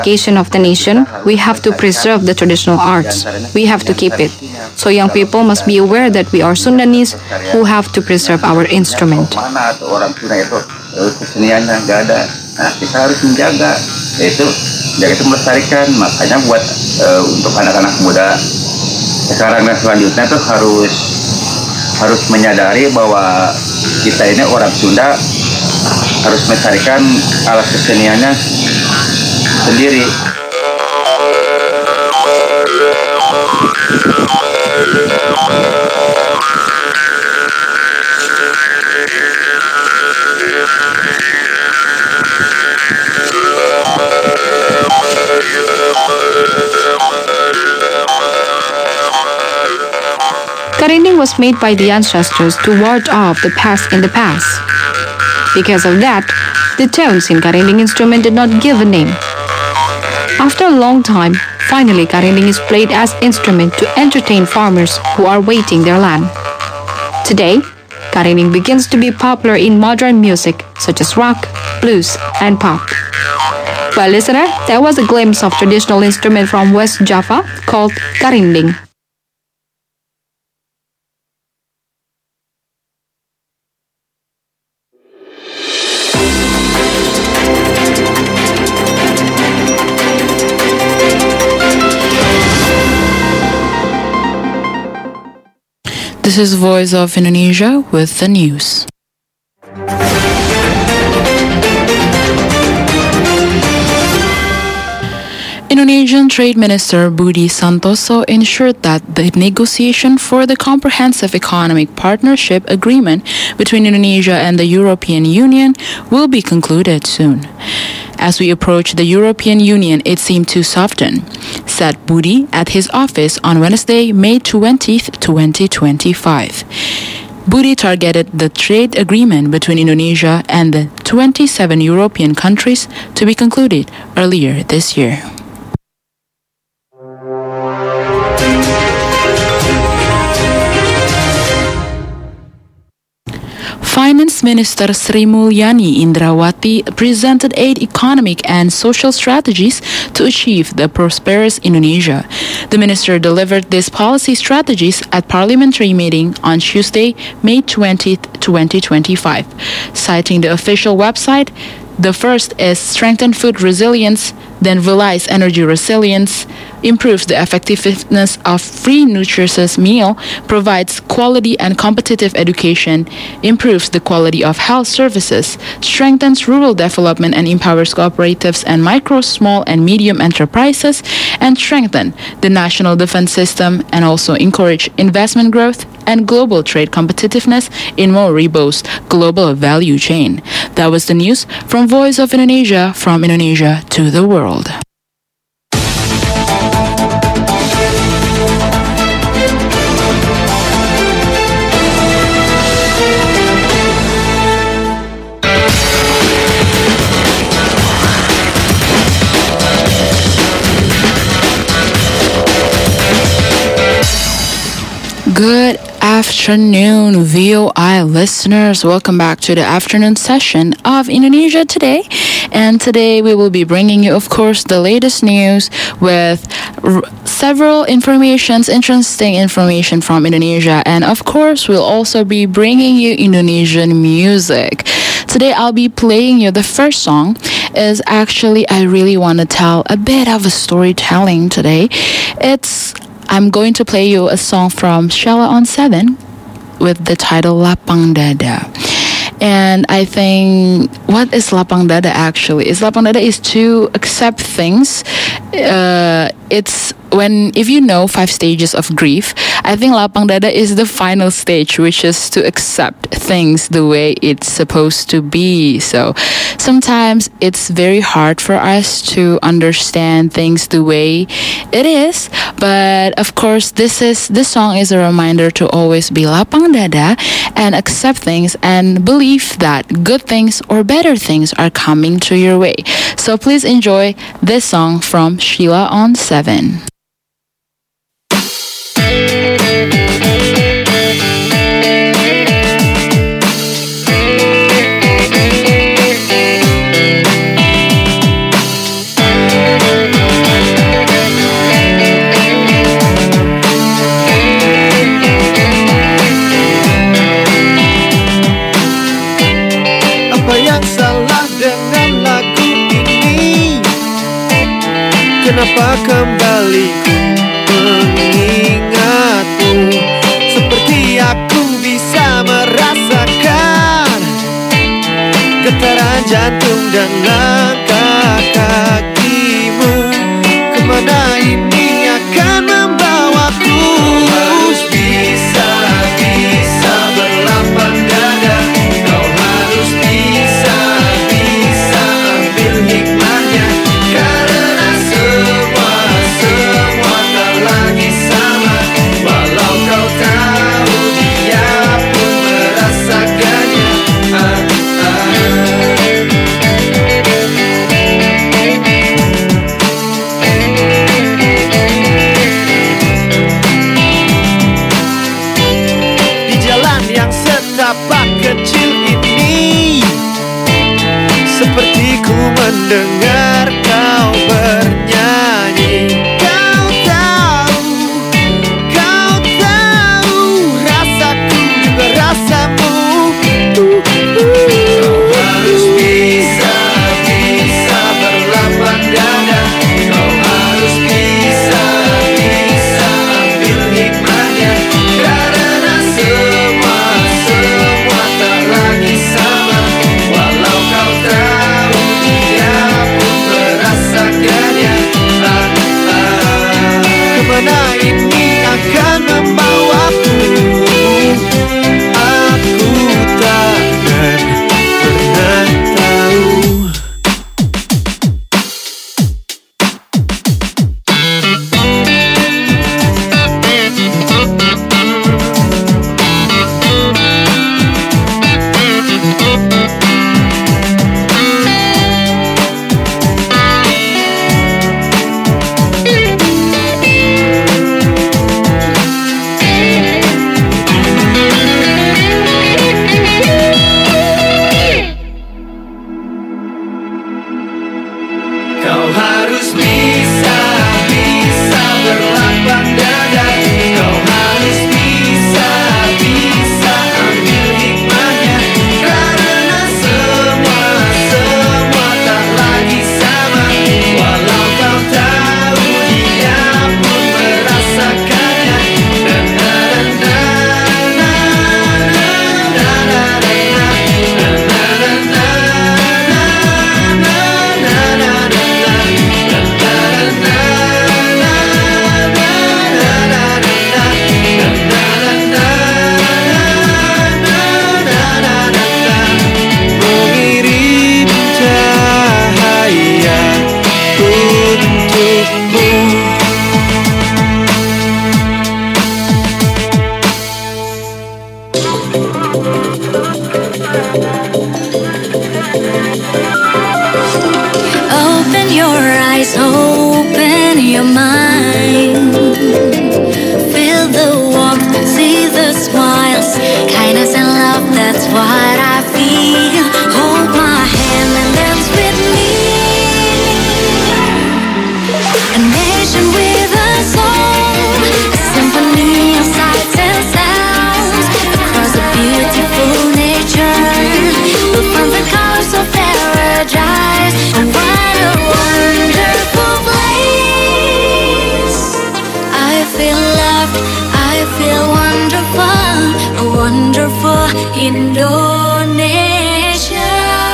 Of the nation, we have to preserve the traditional arts. We have to keep it. So young people must be aware that we are Sundanese who have to preserve our instrument. Orang Sunda itu keseniannya nggak ada. Nah, kita harus menjaga itu melestarikan. Makanya buat untuk anak-anak muda sekarang dan selanjutnya tuh harus menyadari bahwa kita ini orang Sunda harus melestarikan alat keseniannya sendiri. Karinding was made by the ancestors to ward off the past in the past. Because of that, the tones in Karinding instrument did not give a name. After a long time, finally Karinding is played as instrument to entertain farmers who are waiting their land. Today, Karinding begins to be popular in modern music such as rock, blues, and pop. Well, listener, that was a glimpse of traditional instrument from West Java called Karinding. This is Voice of Indonesia with the news. Indonesian Trade Minister Budi Santoso ensured that the negotiation for the Comprehensive Economic Partnership Agreement between Indonesia and the European Union will be concluded soon. As we approach the European Union, it seemed to soften, said Budi at his office on Wednesday, May 20th, 2025. Budi targeted the trade agreement between Indonesia and the 27 European countries to be concluded earlier this year. Finance Minister Sri Mulyani Indrawati presented 8 economic and social strategies to achieve the prosperous Indonesia. The minister delivered these policy strategies at parliamentary meeting on Tuesday, May 20th, 2025. Citing the official website, the first is strengthen food resilience, then realize energy resilience, improves the effectiveness of free nutritious meal, provides quality and competitive education, improves the quality of health services, strengthens rural development and empowers cooperatives and micro, small, and medium enterprises, and strengthen the national defense system and also encourage investment growth and global trade competitiveness in more robust global value chain. That was the news from Voice of Indonesia, from Indonesia to the world. Good afternoon, VOI listeners. Welcome back to the afternoon session of Indonesia Today. And today we will be bringing you, of course, the latest news with several interesting information from Indonesia. And of course, we'll also be bringing you Indonesian music. Today I'll be playing you the first song is actually, I really want to tell a bit of a storytelling today. I'm going to play you a song from Sheila on 7 with the title Lapang Dada. And I think, what is Lapang Dada actually? Lapang Dada is to accept things. If you know 5 stages of grief, I think Lapang Dada is the final stage, which is to accept things the way it's supposed to be. So sometimes it's very hard for us to understand things the way it is. But of course, this song is a reminder to always be Lapang Dada and accept things and believe that good things or better things are coming to your way. So please enjoy this song from Sheila on 7. Kenapa kembali ku mengingatmu, seperti aku bisa merasakan getaran jantung dan langkah kakimu. Kemana ini akan membawaku? Harus bisa berlapang dada. Kau harus bisa ambil hikmahnya. Karena semua tak lagi sama. Walau kau tahu dia pun merasakannya. Di jalan yang setapak kecil ini, seperti ku mendengar kau bernyanyi. Kau tahu, rasaku juga rasamu. Kau harus bisa berlapang dada. Kau harus bisa ambil hikmahnya. Karena semua tak lagi sama. Walau kau tahu dia pun merasakannya. Kemana ini akan membawaku? Aku takkan pernah tahu. Kau harus bisa berlapang dada. Kau harus bisa ambil hikmahnya. Karena semua tak lagi sama. Walau kau tahu dia pun merasakannya. Mengirim cahaya untukmu. Open your eyes, open your mind. Feel the warmth, see the smiles, kindness and love, that's what I feel. Hold my hand and dance with me. A nation with a song, a symphony of sights and sounds. Across a beautiful nature, built from the colors of paradise. And what a wonderful place. I feel loved, I feel wonderful, a wonderful Indonesia.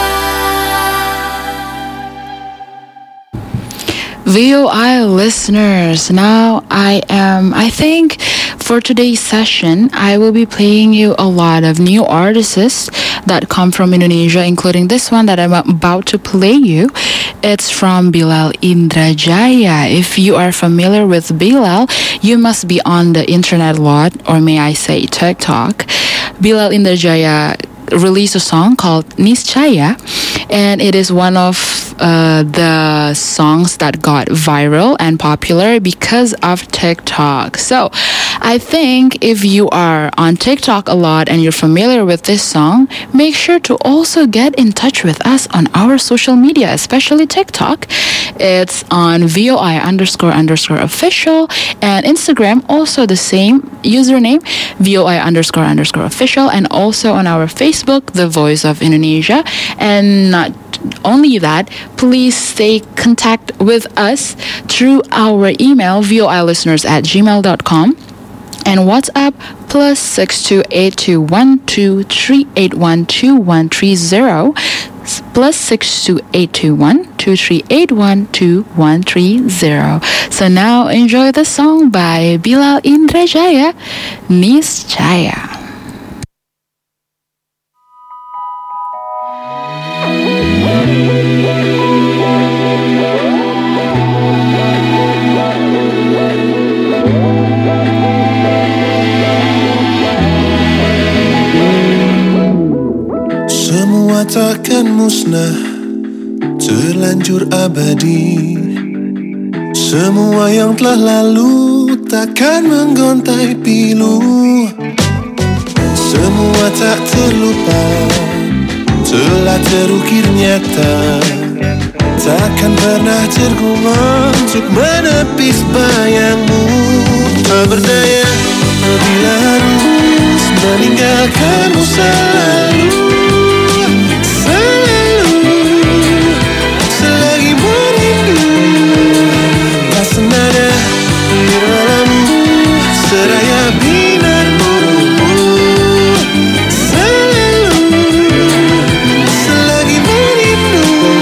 VOI listeners, now I think for today's session, I will be playing you a lot of new artists that come from Indonesia, including this one that I'm about to play you. It's from Bilal Indrajaya. If you are familiar with Bilal, you must be on the internet a lot, or may I say TikTok. Bilal Indrajaya released a song called Niscaya, and it is one of the songs that got viral and popular because of TikTok. So I think if you are on TikTok a lot and you're familiar with this song, make sure to also get in touch with us on our social media, especially TikTok. It's on VOI__official, and Instagram also the same username, VOI__official, and also on our Facebook, The Voice of Indonesia. And not only that, please stay contact with us through our email, voilisteners@gmail.com, and WhatsApp +6282123812130, +6282123812130. So now enjoy the song by Bilal Indrajaya, Niscaya. Semua takkan musnah, terlanjur abadi. Semua yang telah lalu takkan menggontai pilu. Semua tak terlupa, telah terukir nyata. Takkan pernah tergumam untuk menepis bayangmu. Tak berdaya bila harus meninggalkanmu selalu. Selagi merindu, tak senada iramamu, seraya binar burumu. Selagi merindu,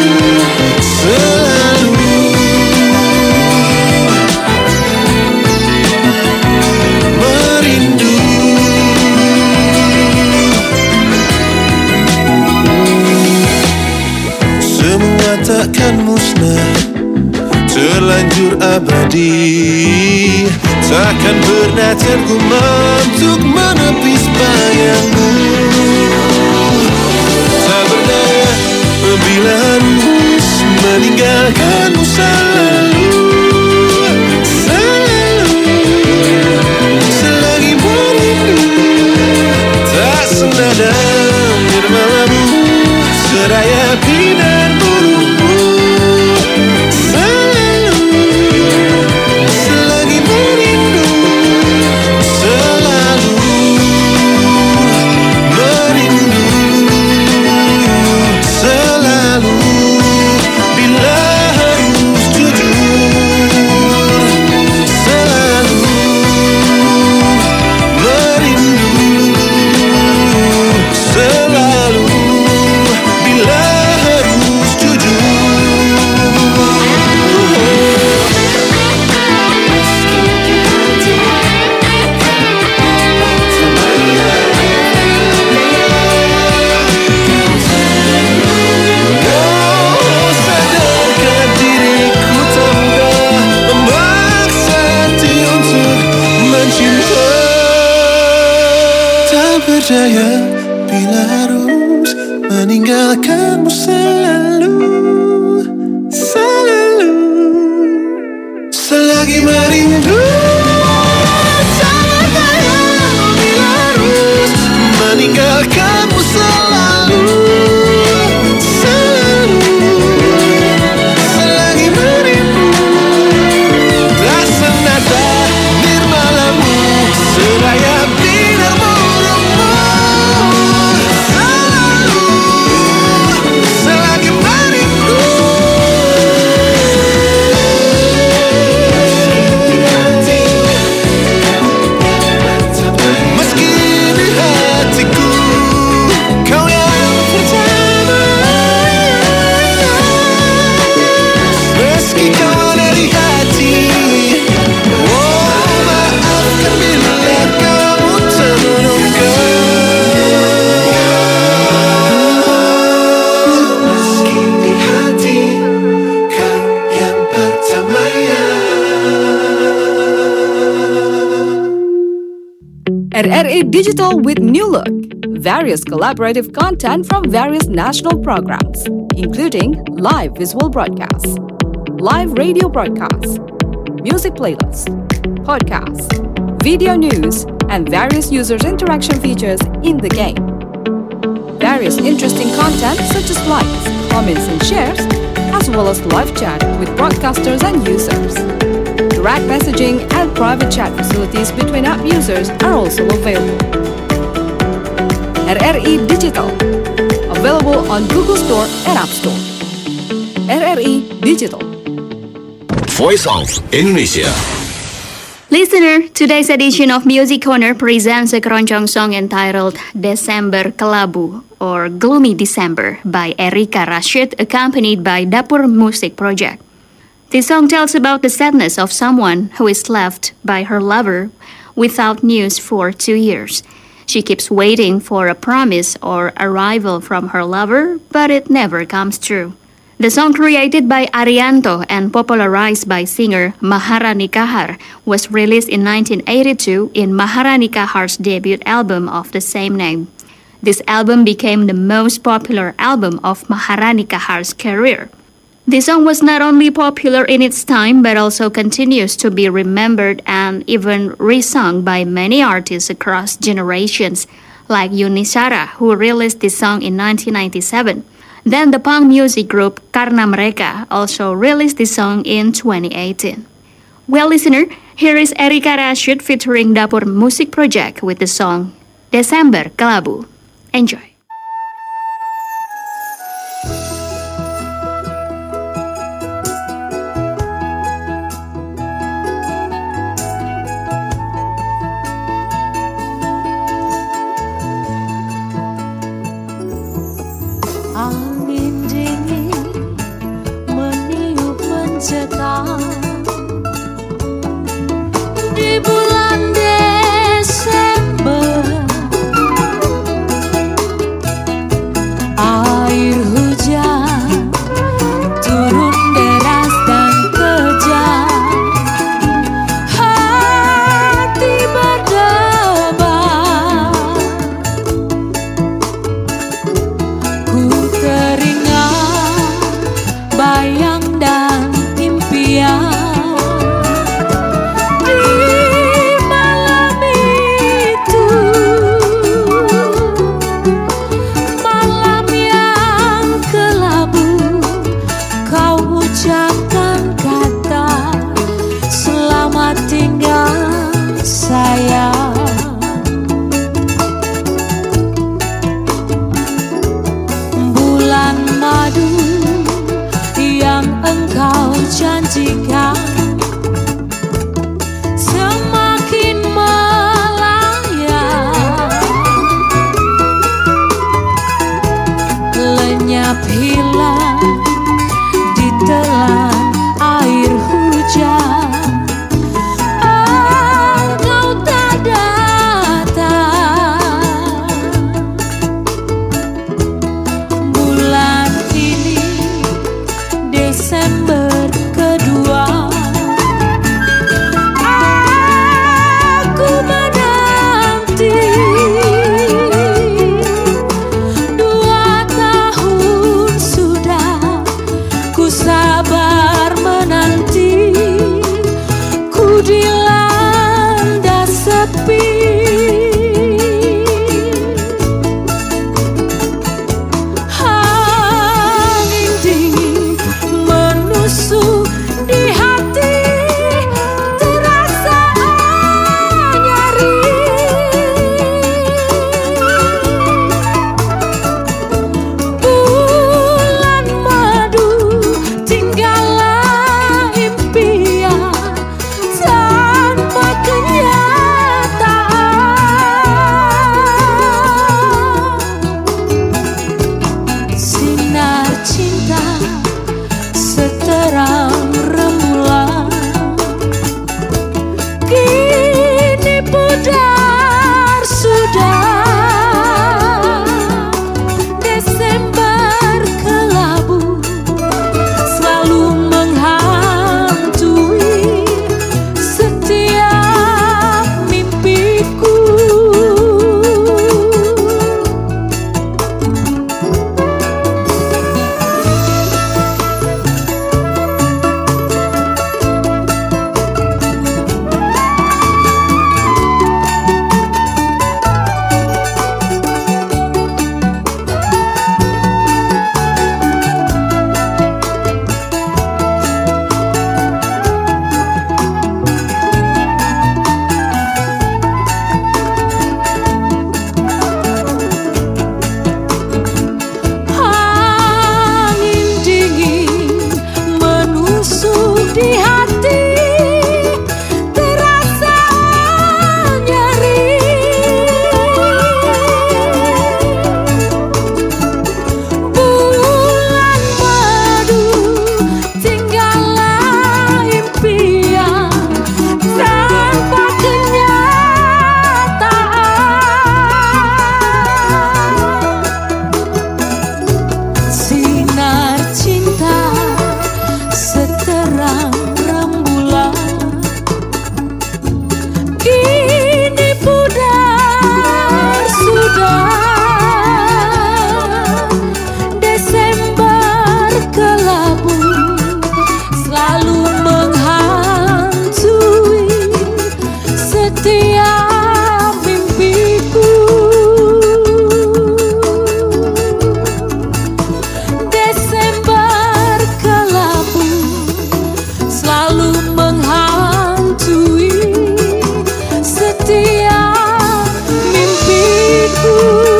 selalu merindu. Semua takkan musnah, terlanjur abadi. Takkan pernah tergumam untuk menepis bayangmu. Tak berdaya bila harus meninggalkanmu selalu. Selagi merindu, tak senada iramamu, seraya binar burumu. Selagi merindu, selalu merindu, selalu bila harus jujur. Selalu merindu, selalu bila harus jujur. Oh, sadarkan diriku tak mudah memaksa hati untuk mencinta. Tak berdaya bila harus meninggalkanmu selalu. Selalu selagi merindu. Tak berdaya bila harus meninggalkanmu selalu. Selalu selagi merindu. Tak senada nirmalamu, seraya binar burumu. Selalu selagi merindu. Meski di hatiku kau yang pertama. Meski kau ada di hati, oh maafkan bila kamu terluka. Meski di hati kau yang pertama ya. RRI Digital with New Look. Various collaborative content from various national programs, including live visual broadcasts, live radio broadcasts, music playlists, podcasts, video news, and various users' interaction features in the game. Various interesting content such as likes, comments, and shares, as well as live chat with broadcasters and users. Direct messaging and private chat facilities between app users are also available. RRI Digital, available on Google Store and App Store. RRI Digital. Voice of Indonesia. Listener, today's edition of Music Corner presents a keroncong song entitled Desember Kelabu or Gloomy December by Erika Rashid, accompanied by Dapur Musik Project. This song tells about the sadness of someone who is left by her lover without news for 2 years. She keeps waiting for a promise or arrival from her lover, but it never comes true. The song, created by Arianto and popularized by singer Maharani Kahar, was released in 1982 in Maharani Kahar's debut album of the same name. This album became the most popular album of Maharani Kahar's career. This song was not only popular in its time, but also continues to be remembered and even re-sung by many artists across generations, like Yuni Shara, who released this song in 1997. Then the punk music group Karna Mereka also released this song in 2018. Well, listener, here is Erika Rashid featuring Dapur Musik Project with the song Desember Kelabu. Enjoy. Angin dingin meniup mencekam di bulan Desember. selalu menghantui setiap mimpiku.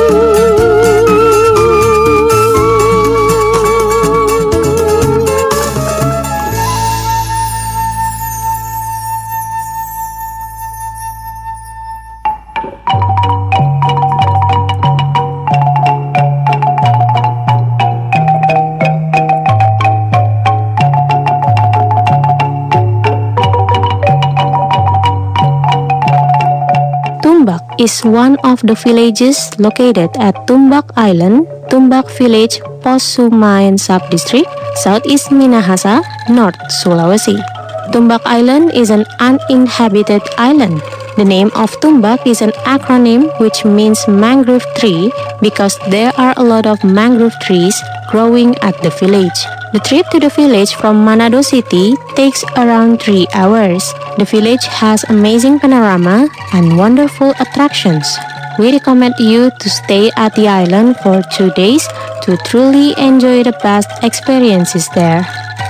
Tumbak is one of the villages located at Tumbak Island, Tumbak Village, Posumayan Subdistrict, Southeast Minahasa, North Sulawesi. Tumbak Island is an uninhabited island. The name of Tumbak is an acronym which means mangrove tree because there are a lot of mangrove trees growing at the village. The trip to the village from Manado City takes around 3 hours. The village has amazing panorama and wonderful attractions. We recommend you to stay at the island for 2 days to truly enjoy the best experiences there.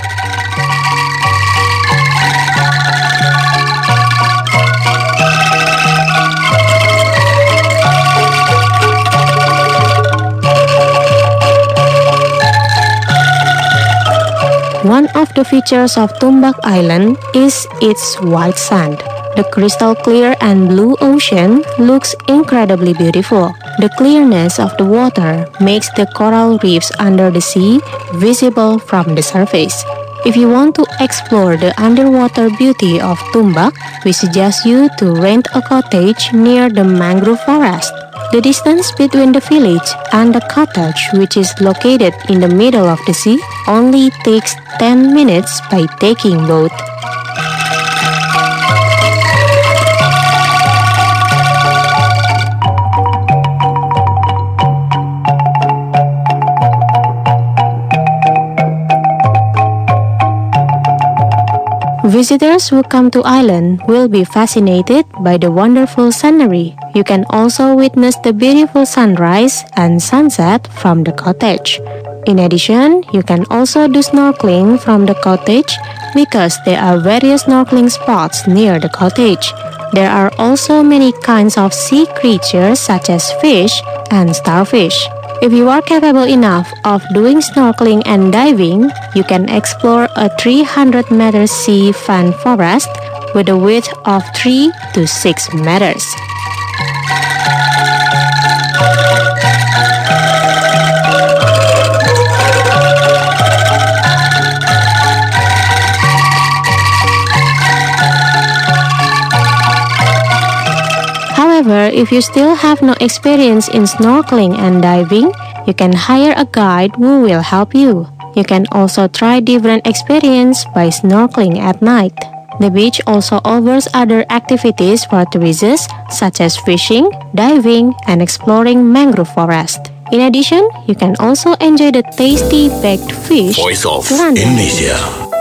One of the features of Tumbak Island is its white sand. The crystal clear and blue ocean looks incredibly beautiful. The clearness of the water makes the coral reefs under the sea visible from the surface. If you want to explore the underwater beauty of Tumbak, we suggest you to rent a cottage near the mangrove forest. The distance between the village and the cottage, which is located in the middle of the sea, only takes 10 minutes by taking boat. Visitors who come to island will be fascinated by the wonderful scenery. You can also witness the beautiful sunrise and sunset from the cottage. In addition, you can also do snorkeling from the cottage because there are various snorkeling spots near the cottage. There are also many kinds of sea creatures such as fish and starfish. If you are capable enough of doing snorkeling and diving, you can explore a 300-meter sea fan forest with a width of 3 to 6 meters. However, if you still have no experience in snorkeling and diving, you can hire a guide who will help you. You can also try different experience by snorkeling at night. The beach also offers other activities for tourists such as fishing, diving, and exploring mangrove forest. In addition, you can also enjoy the tasty baked fish. Voice of Kuranda. Indonesia.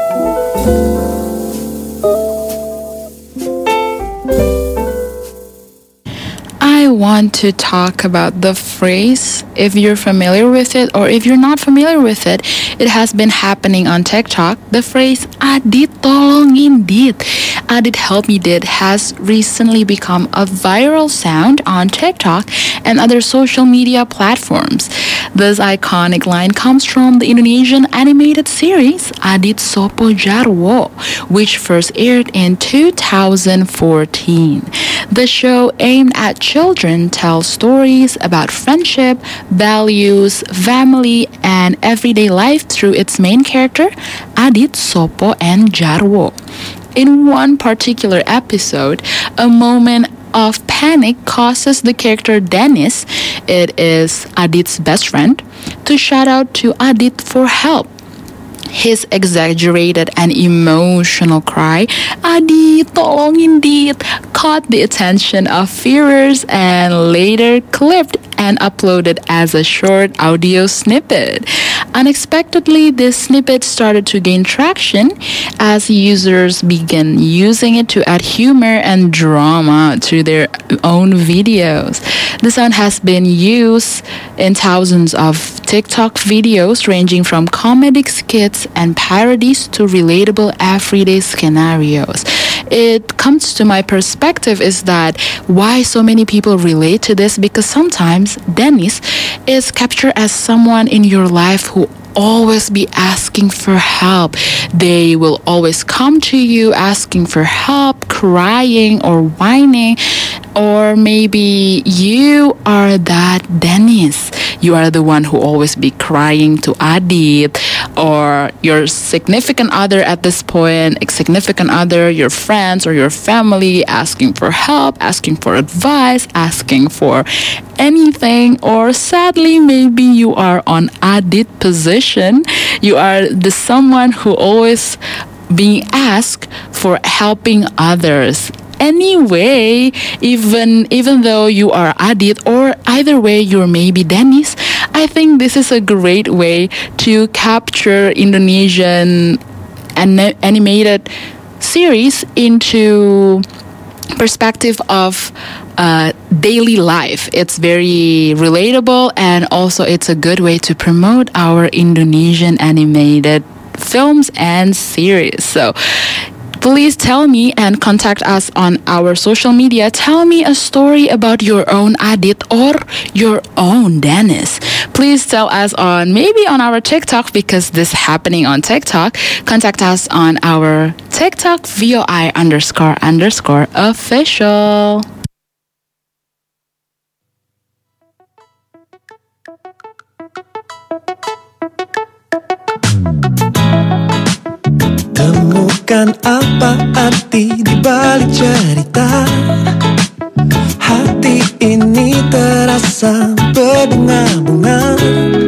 I want to talk about the phrase. If you're familiar with it or if you're not familiar with it, it has been happening on TikTok. The phrase Adit tolongin dit, Adit help me dit has recently become a viral sound on TikTok and other social media platforms. This iconic line comes from the Indonesian animated series Adit Sopo Jarwo, which first aired in 2014. The show aimed at children tells stories about friendship, values, family, and everyday life through its main character, Adit, Sopo, and Jarwo. In one particular episode, a moment of panic causes the character Dennis, it is Adit's best friend, to shout out to Adit for help. His exaggerated and emotional cry, Adit, tolongin dit, caught the attention of viewers and later clipped and uploaded as a short audio snippet. Unexpectedly, this snippet started to gain traction as users began using it to add humor and drama to their own videos. The sound has been used in thousands of TikTok videos ranging from comedic skits and parodies to relatable everyday scenarios. It comes to my perspective is that why so many people relate to this, because sometimes Dennis is captured as someone in your life who always be asking for help. They will always come to you asking for help, crying or whining. Or maybe you are that Dennis. You are the one who always be crying to Adit, or your significant other at this point, significant other, your friends or your family asking for help, asking for advice, asking for anything. Or sadly, maybe you are on Adit position. You are the someone who always being asked for helping others. Anyway, even though you are Adit, or either way you're maybe Dennis, I think this is a great way to capture Indonesian animated series into perspective of daily life. It's very relatable, and also it's a good way to promote our Indonesian animated films and series. So please tell me and contact us on our social media. Tell me a story about your own Adit or your own Dennis. Please tell us on maybe on our TikTok, because this happening on TikTok. Contact us on our TikTok VOI__official. Temukan apa arti di balik cerita. Hati ini terasa berbunga-bunga,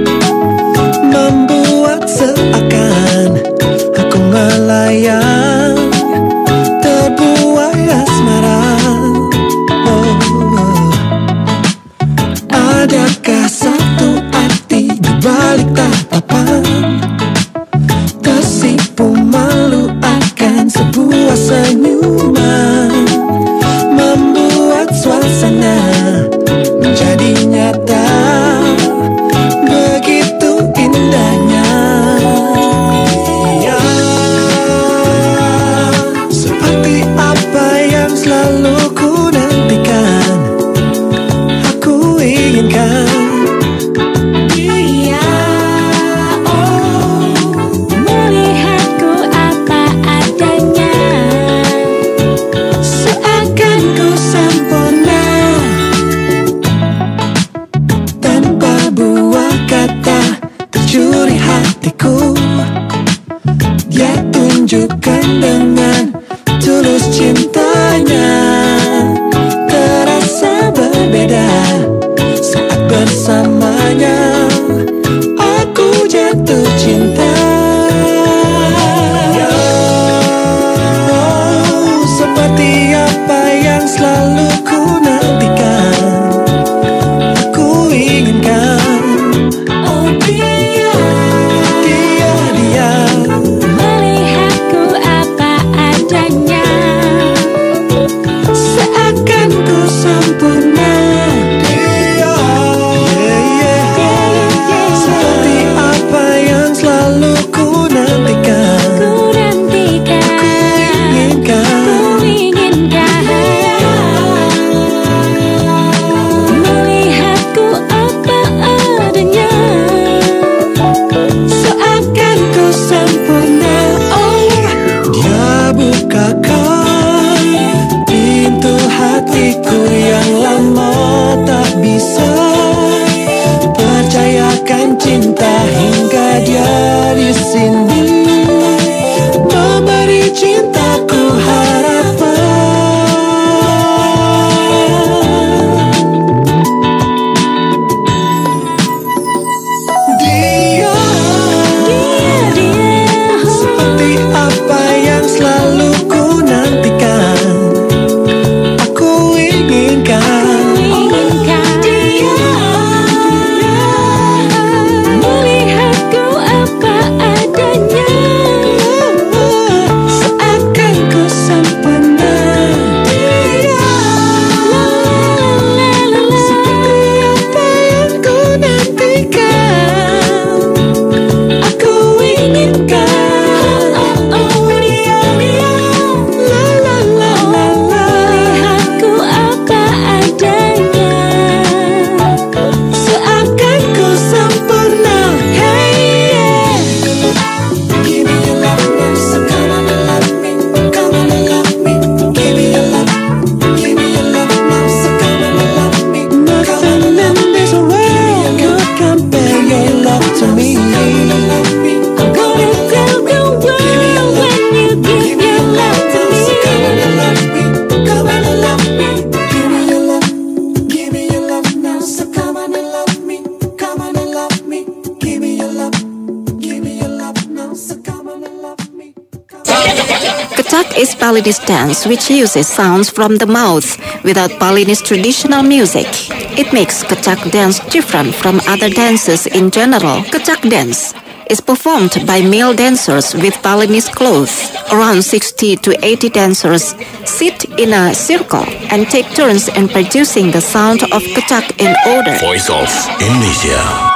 membuat seakan aku melayang, terbuai asmara. Adakah satu arti di balik tatapan? Tersipu malu akan sebuah senyuman, membuat suasana menjadi nyata. Begitu indahnya, ya, seperti apa yang selalu ku nantikan, aku inginkan. Dia tunjukkan dengan tulus cintanya, terasa berbeda saat bersamanya. Aku jatuh cinta, seperti apa yang selalu ku nantikan, aku inginkan. Oh dia melihatku apa adanya, seakan ku sempurna. Seperti apa yang selalu ku nantikan, aku inginkan. Melihatku apa adanya, seakan ku sempurna. Oh, dia bukakan pintu hatiku yang lama tak bisa percayakan cinta, hingga dia di sini memberi cintaku harapan. Dia seperti apa yang selalu ku Balinese dance which uses sounds from the mouth without Balinese traditional music. It makes Kecak dance different from other dances in general. Kecak dance is performed by male dancers with Balinese clothes. Around 60 to 80 dancers sit in a circle and take turns in producing the sound of Kecak in order. Voice of Indonesia.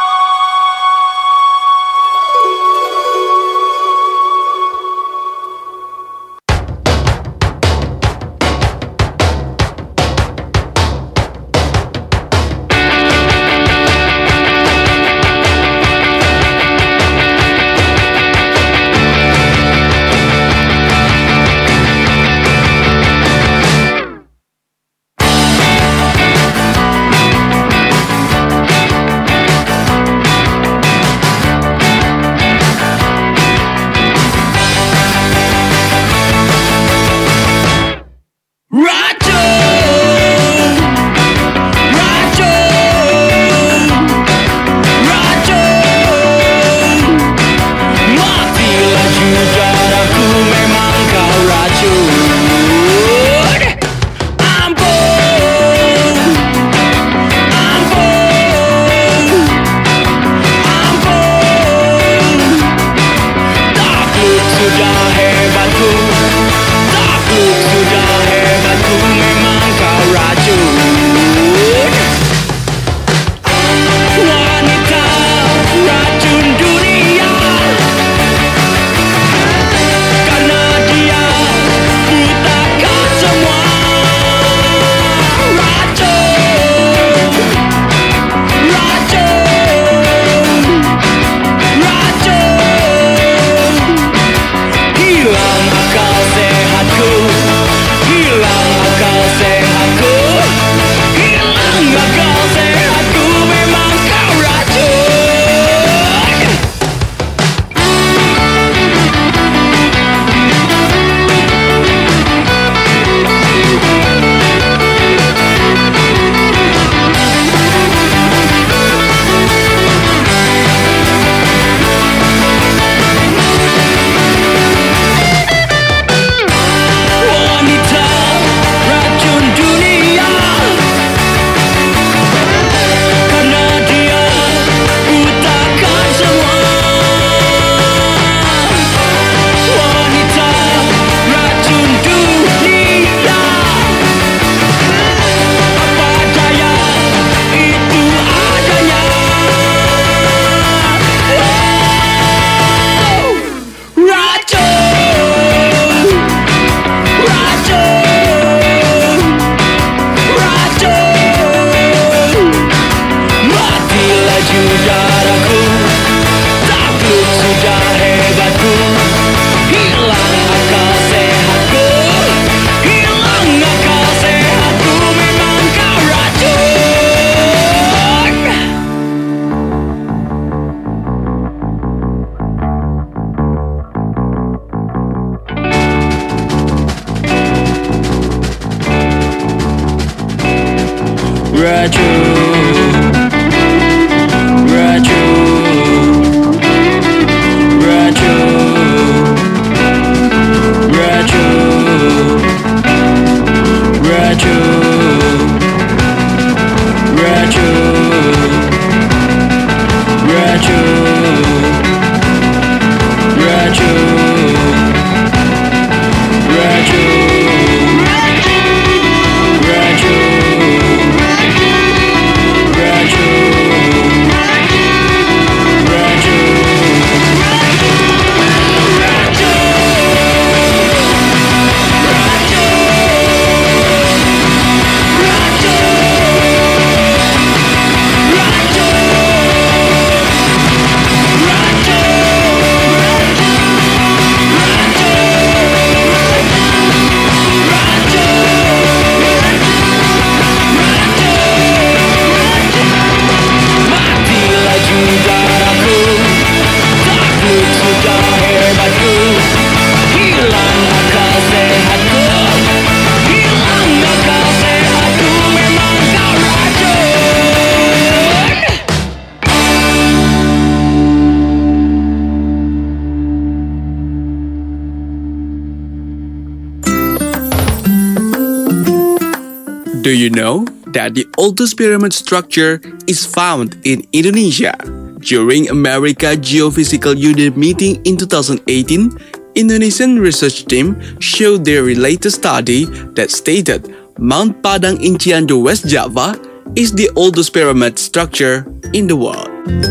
Do you know that the oldest pyramid structure is found in Indonesia? During America Geophysical Unit meeting in 2018, Indonesian research team showed their latest study that stated Mount Padang in Cianjur, West Java is the oldest pyramid structure in the world.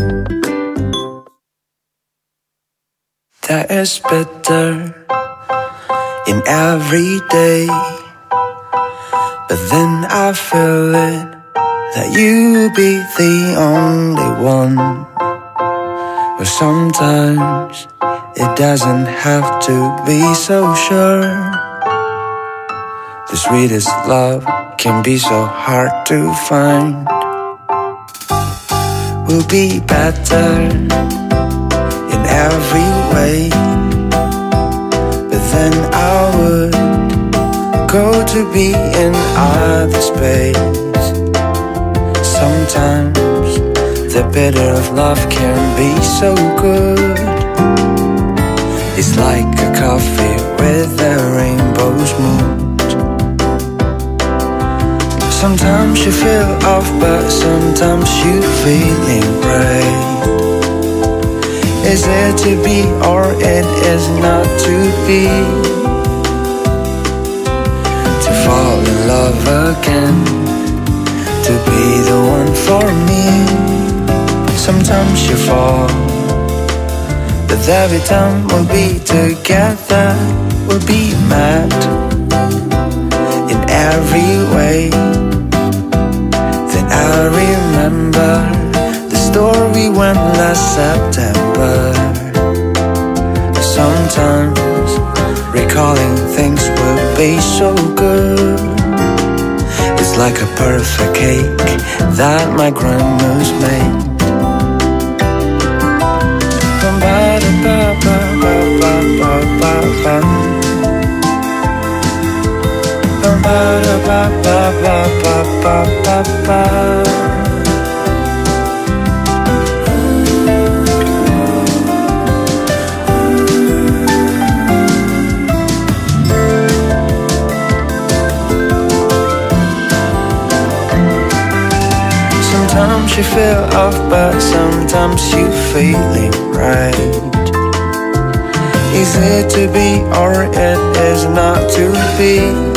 There is better in every day, but then I feel it that you be the only one. But sometimes it doesn't have to be so sure. The sweetest love can be so hard to find. We'll be better in every way, but then I would go to be in other space. Sometimes the bitter of love can be so good. It's like a coffee with a rainbow's mood. Sometimes you feel off, but sometimes you feeling right. Is it to be or it is not to be? To fall in love again, to be the one for me. Sometimes you fall, but every time we'll be together, we'll be mad in every way. Then I remember the story when last September. Sometimes recalling things will be so good. It's like a perfect cake that my grandma's made. Sometimes you feel off, but sometimes you feeling right. Is it to be or it is not to be?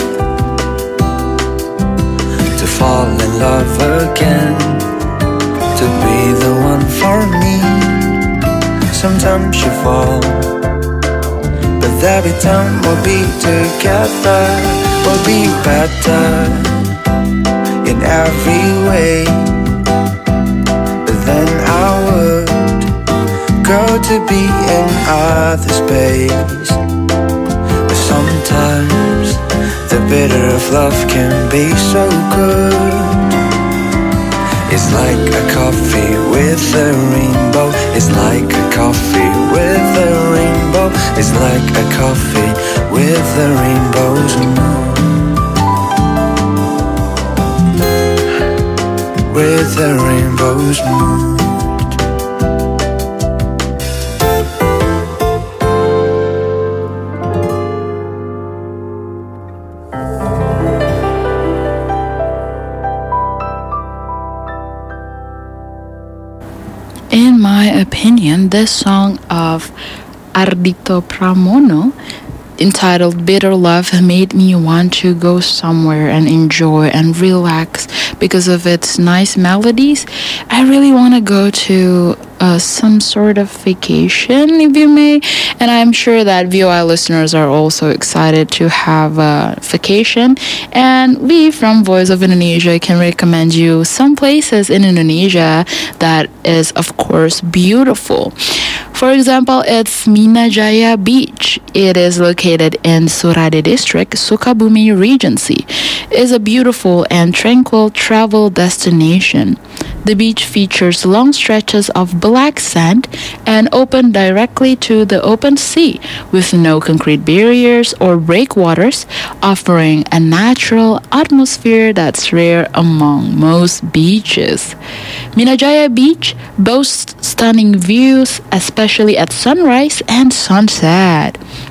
To fall in love again, to be the one for me. Sometimes you fall, but every time we'll be together, we'll be better in every way. But then I would go to be in other space. But sometimes the bitter of love can be so good. It's like a coffee with a rainbow. It's like a coffee with a rainbow. It's like a coffee with a rainbow's moon. With a rainbow's moon. In my opinion, this song of Ardhito Pramono, entitled Bitter Love, made me want to go somewhere and enjoy and relax because of its nice melodies. I really want to go to some sort of vacation, if you may, and I'm sure that VOI listeners are also excited to have a vacation, and we from Voice of Indonesia can recommend you some places in Indonesia that is, of course, beautiful. For example, it's Minajaya Beach. It is located in Surade District, Sukabumi Regency. It is a beautiful and tranquil travel destination. The beach features long stretches of black sand and open directly to the open sea with no concrete barriers or breakwaters, offering a natural atmosphere that's rare among most beaches. Minajaya Beach boasts stunning views, especially at sunrise and sunset.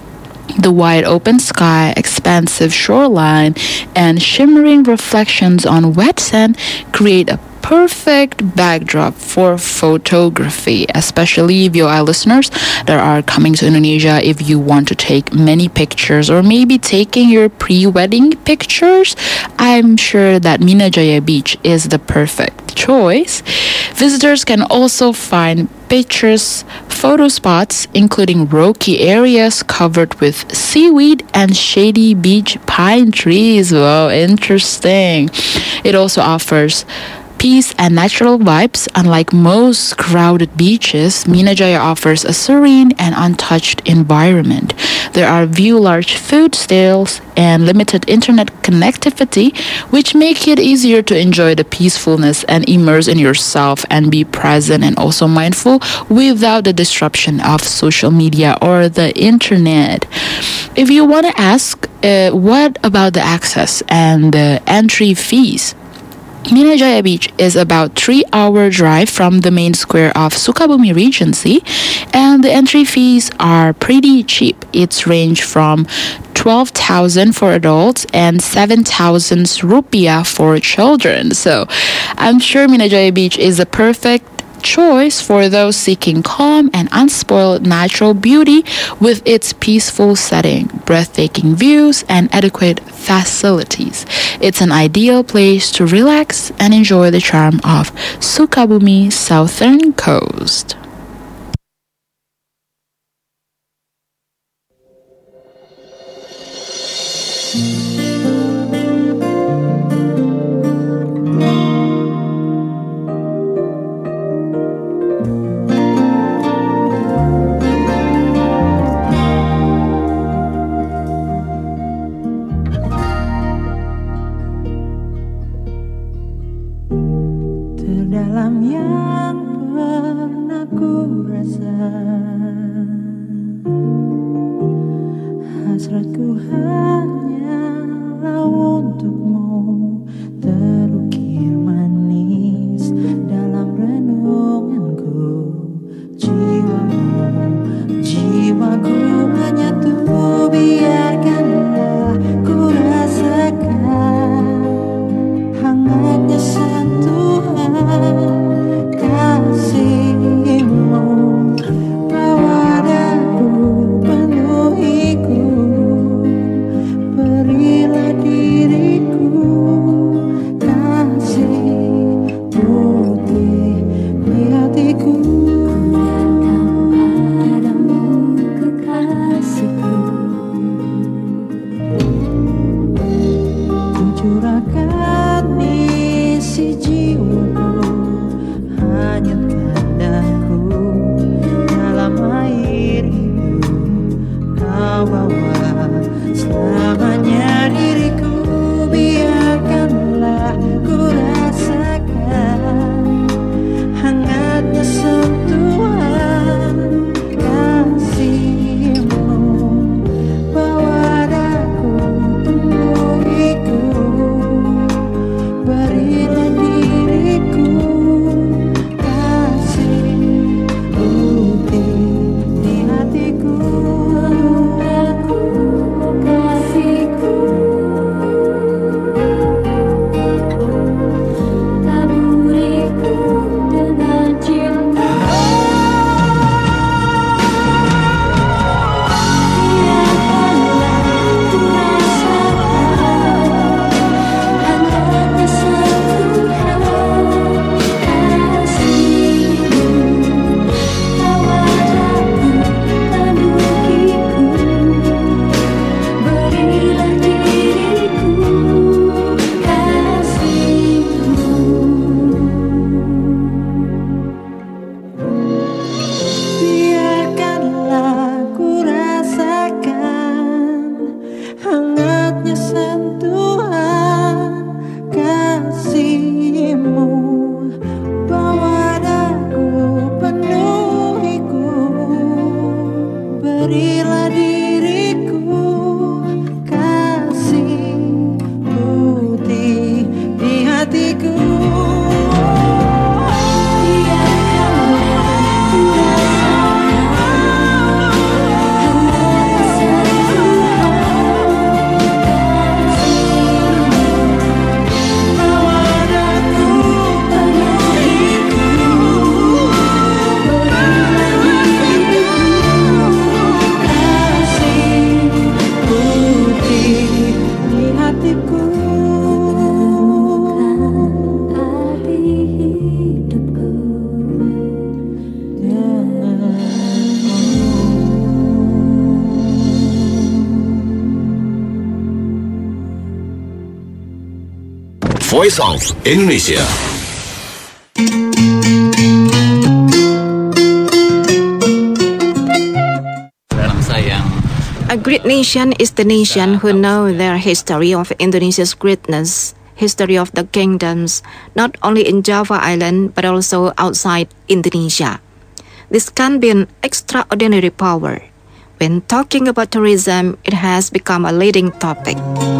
The wide open sky, expansive shoreline, and shimmering reflections on wet sand create a perfect backdrop for photography, especially VOI listeners that are coming to Indonesia. If you want to take many pictures or maybe taking your pre-wedding pictures, I'm sure that Minajaya Beach is the perfect choice. Visitors can also find pictures, photo spots, including rocky areas covered with seaweed and shady beach pine trees. Wow, interesting. It also offers peace and natural vibes. Unlike most crowded beaches, Minajaya offers a serene and untouched environment. There are few large food stalls and limited internet connectivity, which make it easier to enjoy the peacefulness and immerse in yourself and be present and also mindful without the disruption of social media or the internet. If you want to ask, what about the access and the entry fees? Minajaya Beach is about 3-hour drive from the main square of Sukabumi Regency, and the entry fees are pretty cheap. It's range from 12,000 for adults and 7,000 rupiah for children. So I'm sure Minajaya Beach is a perfect choice for those seeking calm and unspoiled natural beauty with its peaceful setting, breathtaking views, and adequate facilities. It's an ideal place to relax and enjoy the charm of Sukabumi southern coast. Terdalam yang pernah ku rasa, hasratku hanyalah untukmu, terukir manis dalam renunganku. Jiwaku menyatu, biarkanlah ku rasakan hangatnya sentuhan kasihmu. Bawa daku, penuhiku, Voice of Indonesia. A great nation is the nation who know their history of Indonesia's greatness, history of the kingdoms, not only in Java Island but also outside Indonesia. This can be an extraordinary power. When talking about tourism, it has become a leading topic.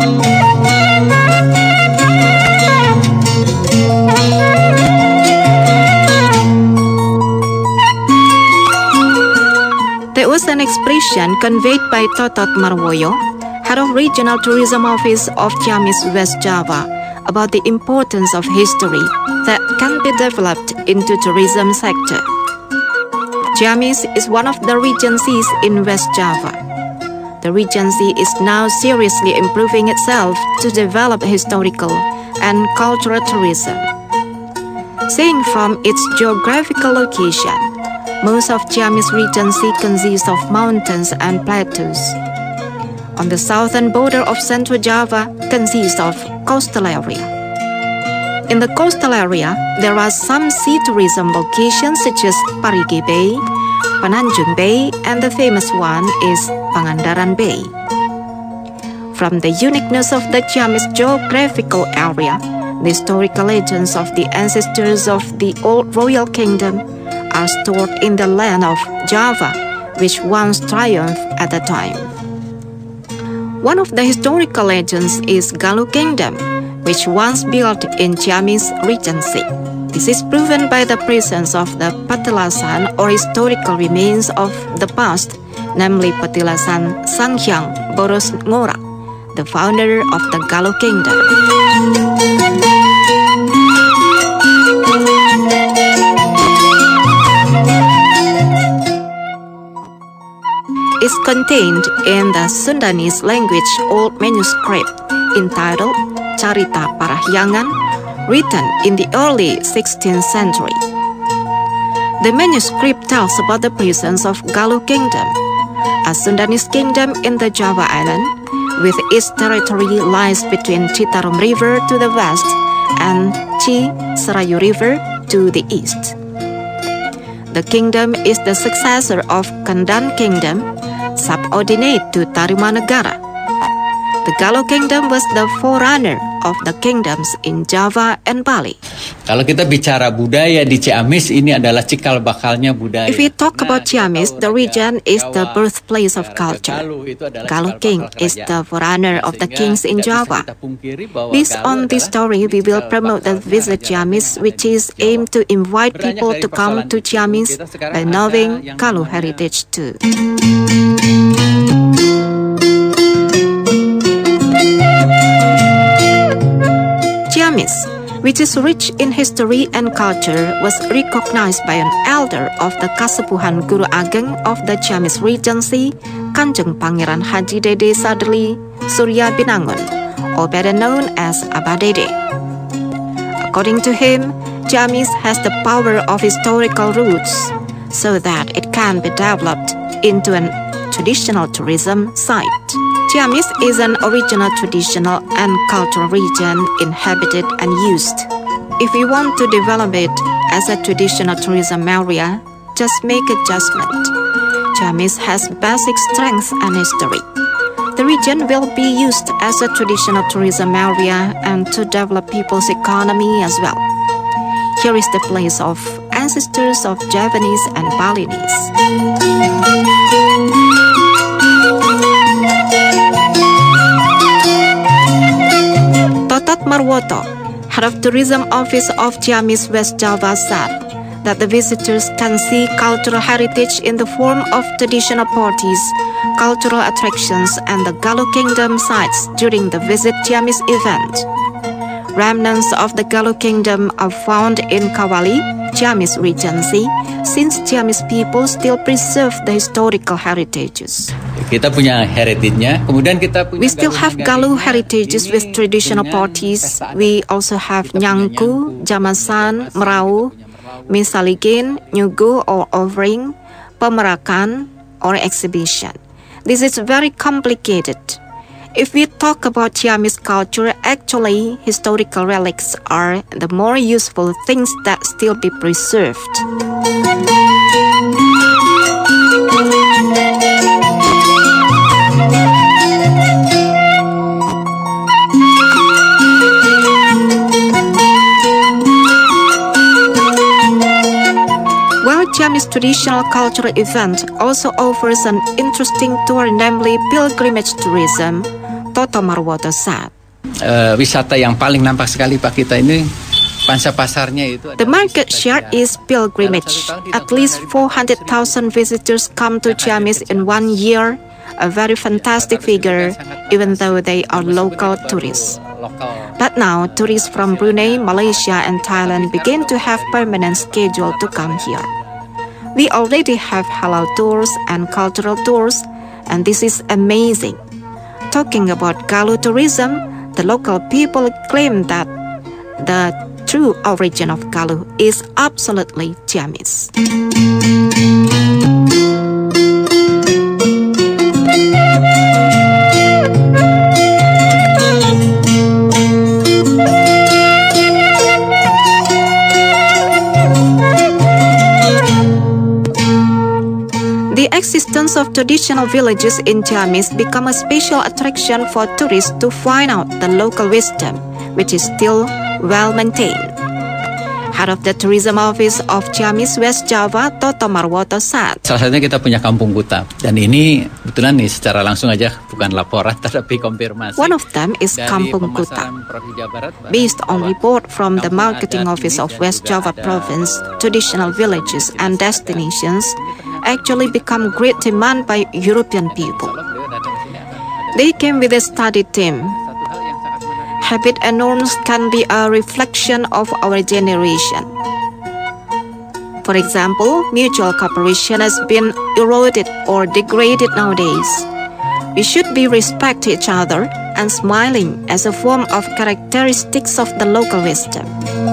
There was an expression conveyed by Totot Marwoyo, head of Regional Tourism Office of Ciamis West Java, about the importance of history that can be developed into tourism sector. Ciamis is one of the regencies in West Java. The regency is now seriously improving itself to develop historical and cultural tourism. Seeing from its geographical location, most of Ciamis Regency consists of mountains and plateaus. On the southern border of Central Java consists of coastal area. In the coastal area, there are some sea tourism locations such as Parigi Bay, Pananjung Bay, and the famous one is Pangandaran Bay. From the uniqueness of the Ciamis geographical area, the historical legends of the ancestors of the old royal kingdom are stored in the land of Java, which once triumphed at the time. One of the historical legends is Galuh Kingdom, which once built in Ciamis Regency. This is proven by the presence of the petilasan or historical remains of the past, namely petilasan Sanghyang Boros Ngorak, the founder of the Galuh Kingdom. Is contained in the Sundanese language old manuscript entitled Carita Parahyangan, written in the early 16th century. The manuscript tells about the presence of Galuh Kingdom, a Sundanese kingdom in the Java Island, with its territory lies between Citarum River to the west and Ci Serayu River to the east. The kingdom is the successor of Kendan Kingdom, subordinate to Tarumanegara. The Galuh Kingdom was the forerunner of the kingdoms in Java and Bali. Kalau kita bicara budaya di Ciamis, ini adalah cikal bakalnya budaya. If we talk about Ciamis, the region is the birthplace of culture. Galuh King is the forerunner of the kings in Java. Based on this story, we will promote the Visit Ciamis, which is aimed to invite people to come to Ciamis by knowing Galuh heritage too. Ciamis, which is rich in history and culture, was recognized by an elder of the Kasepuhan Guru Ageng of the Ciamis Regency, Kanjeng Pangeran Haji Dede Sadli Surya Binangun, or better known as Abah Dede. According to him, Ciamis has the power of historical roots, so that it can be developed into a traditional tourism site. Ciamis is an original traditional and cultural region inhabited and used. If you want to develop it as a traditional tourism area, just make adjustment. Ciamis has basic strength and history. The region will be used as a traditional tourism area and to develop people's economy as well. Here is the place of ancestors of Javanese and Balinese. Totot Marwoto, head of Tourism Office of Ciamis West Java, said that the visitors can see cultural heritage in the form of traditional parties, cultural attractions, and the Galuh Kingdom sites during the Visit Ciamis event. Remnants of the Galuh Kingdom are found in Kawali, Ciamis Regency, since Ciamis people still preserve the historical heritages. Kita punya heritage-nya, kemudian kita punya. We still have Galuh heritages with traditional parties. We also have Nyangku, Jamasan, Merau, Misaligin, Nyugu or offering, Pemerakan or exhibition. This is very complicated. If we talk about Ciamis culture, actually, historical relics are the more useful things that still be preserved. While Ciamis traditional cultural event also offers an interesting tour, namely pilgrimage tourism, Toto Marwoto said. Wisata yang paling nampak sekali Pak kita ini pangsa pasarnya itu. The market share is pilgrimage. At least 400,000 visitors come to Ciamis in 1 year, a very fantastic figure, even though they are local tourists. But now, tourists from Brunei, Malaysia, and Thailand begin to have permanent schedule to come here. We already have halal tours and cultural tours, and this is amazing. Talking about Galuh tourism, the local people claim that the true origin of Galuh is absolutely Ciamis. The existence of traditional villages in Ciamis become a special attraction for tourists to find out the local wisdom, which is still well maintained. Head of the Tourism Office of Ciamis, West Java, Toto Marwoto said. Salah satunya kita punya kampung Kuta, dan ini kebetulan nih secara langsung aja bukan laporan tetapi konfirmasi. One of them is Kampung Kuta. Based on report from the Marketing Office of West Java Province, traditional villages and destinations actually become great demand by European people. They came with a study team. Habit and norms can be a reflection of our generation. For example, mutual cooperation has been eroded or degraded nowadays. We should be respect each other and smiling as a form of characteristics of the local wisdom.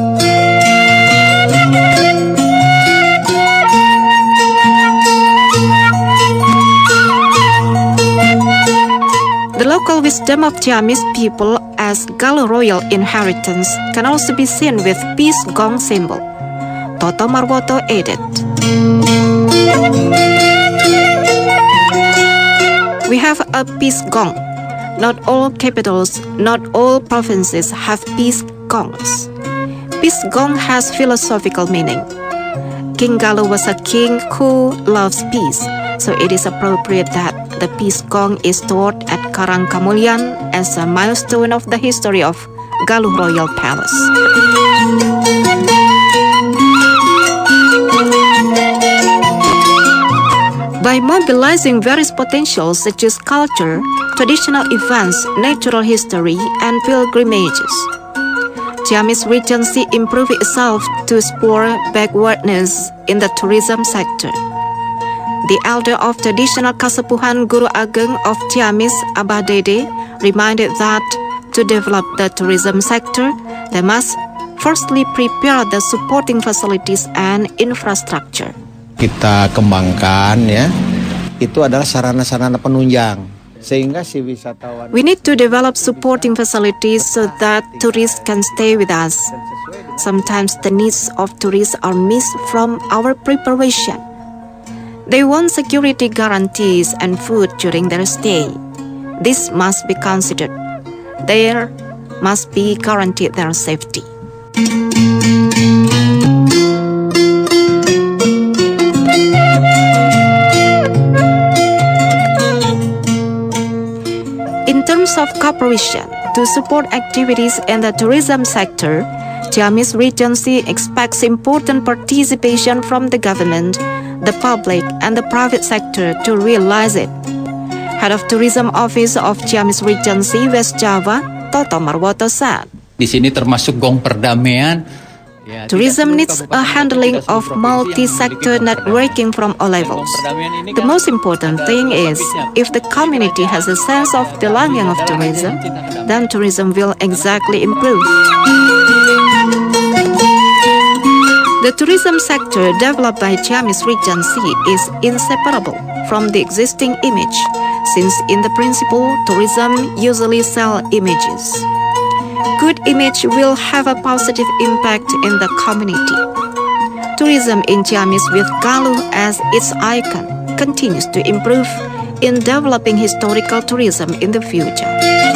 The local wisdom of Ciamis people as Galuh royal inheritance can also be seen with peace gong symbol. Toto Marwoto added. We have a peace gong. Not all capitals, not all provinces have peace gongs. Peace gong has philosophical meaning. King Galuh was a king who loves peace, so it is appropriate that the peace gong is stored at Karang Kamulian as a milestone of the history of Galuh Royal Palace. By mobilizing various potentials such as culture, traditional events, natural history, and pilgrimages, Ciamis Regency improved itself to spur backwardness in the tourism sector. The elder of traditional Kasepuhan Guru Ageng of Ciamis, Abah Dede, reminded that to develop the tourism sector, they must firstly prepare the supporting facilities and infrastructure. Kita kembangkan ya, itu adalah sarana-sarana penunjang. Sehingga si wisatawan. We need to develop supporting facilities so that tourists can stay with us. Sometimes the needs of tourists are missed from our preparation. They want security guarantees and food during their stay. This must be considered. There must be guaranteed their safety. In terms of cooperation to support activities in the tourism sector, Ciamis Regency expects important participation from the government, the public, and the private sector to realize it. Head of Tourism Office of Ciamis Regency, West Java, Toto Marwoto said. Di sini termasuk gong perdamaian. Tourism needs a handling of multi-sector networking from all levels. The most important thing is, if the community has a sense of belonging of tourism, then tourism will exactly improve. The tourism sector developed by Ciamis Regency is inseparable from the existing image since in the principle, tourism usually sells images. Good image will have a positive impact in the community. Tourism in Ciamis with Galuh as its icon continues to improve in developing historical tourism in the future.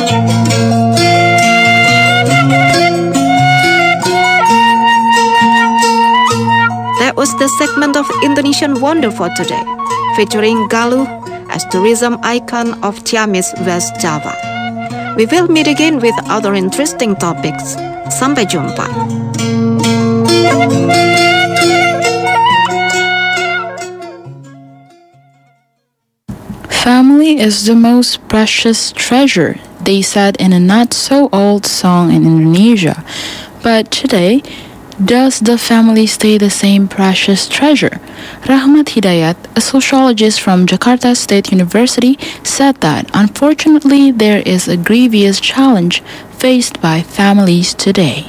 That was the segment of Indonesian Wonder for today, featuring Galuh as tourism icon of Ciamis, West Java. We will meet again with other interesting topics. Sampai jumpa. Family is the most precious treasure, they said in a not-so-old song in Indonesia. But today, does the family stay the same precious treasure? Rahmat Hidayat, a sociologist from Jakarta State University, said that unfortunately there is a grievous challenge faced by families today.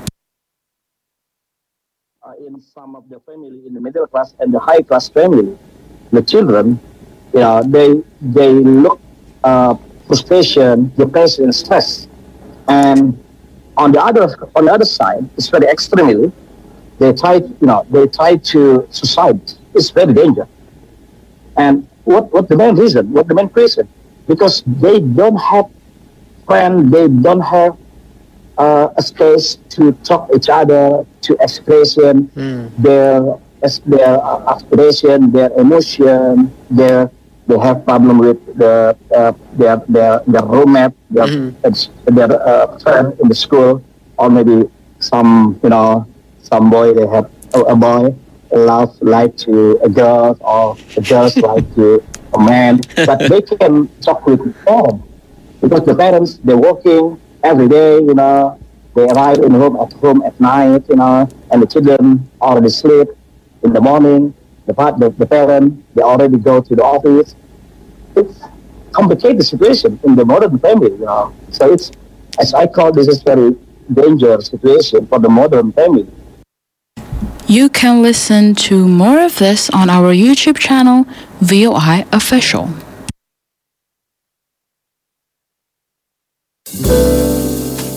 In some of the family, in the middle class and the high class family, the children, they look frustration, depression, stress, and on the other side, it's very extremely. They try to suicide. It's very dangerous. And what the main reason? What the main reason? Because they don't have friends. They don't have a space to talk each other, to expression their aspiration, their emotion, they have problem with their roommate, their friend in the school, or maybe some boy, they have a boy like to a girl, or a girl like to a man, but they can talk with them because the parents, they're working every day, they arrive at home at night, and the children already sleep in the morning. The parent, they already go to the office. It's complicated situation in the modern family, So it's, as I call this, is very dangerous situation for the modern family. You can listen to more of this on our YouTube channel, VOI Official.